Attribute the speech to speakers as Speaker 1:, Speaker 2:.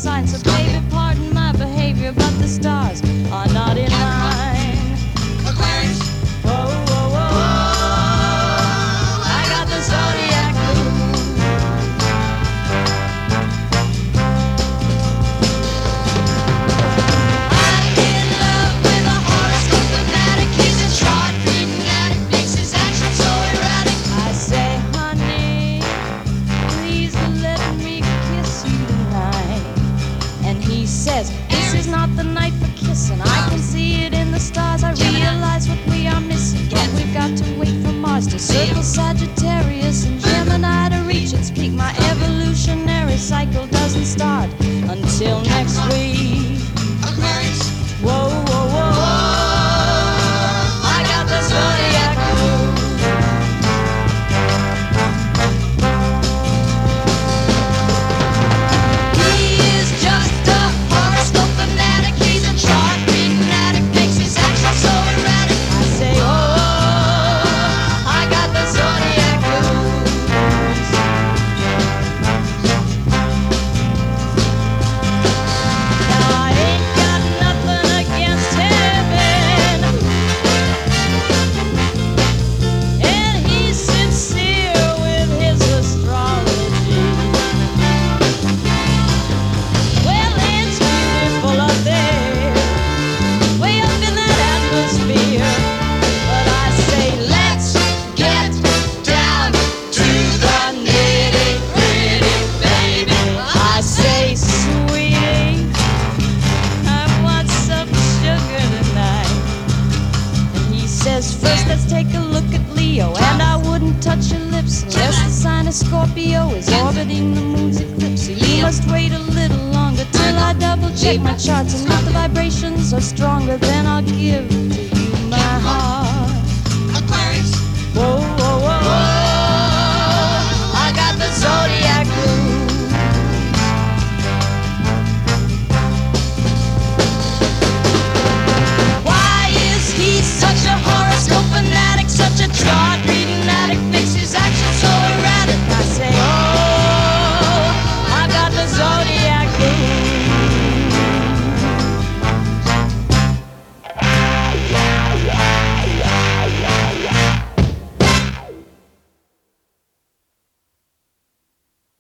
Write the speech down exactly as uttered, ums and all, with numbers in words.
Speaker 1: sign. So baby, pardon my behavior, but the stars are not in line.
Speaker 2: Aquarius.
Speaker 1: Whoa, whoa, whoa, whoa. I got the zodiac blues. I'm in love with a horoscope fanatic. He's a chart reading addict, makes his actions so erratic. I say, honey, please let me kiss you tonight. And he says, this is not the night for kissing. I can see it in the stars. I realize what we are missing. But we've got to wait for Mars to circle Sagittarius and Gemini to reach its peak. My evolutionary cycle doesn't start until next week.
Speaker 2: Aquarius.
Speaker 1: Whoa, whoa, whoa. I got the zodiac blues. He is just a horoscope fanatic. He's a chart reading addict, makes his actions so erratic. I say, oh, I got the zodiac blues. Now I ain't got nothing against heaven, and he's sincere with his astrology. Well, it's beautiful up there, way up in that atmosphere. But I say, let's get down to the nitty-gritty, baby. I say, sweetie, I want some sugar tonight. And he says, first let's take a look at Leo. And I wouldn't touch your lips unless the sign of Scorpio is orbiting the moon's eclipse. So you must wait a little longer till I double check my charts. And if the vibrations are stronger, then I'll give to you my heart.
Speaker 2: Aquarius.
Speaker 1: Whoa, whoa, whoa, whoa. I got the zodiac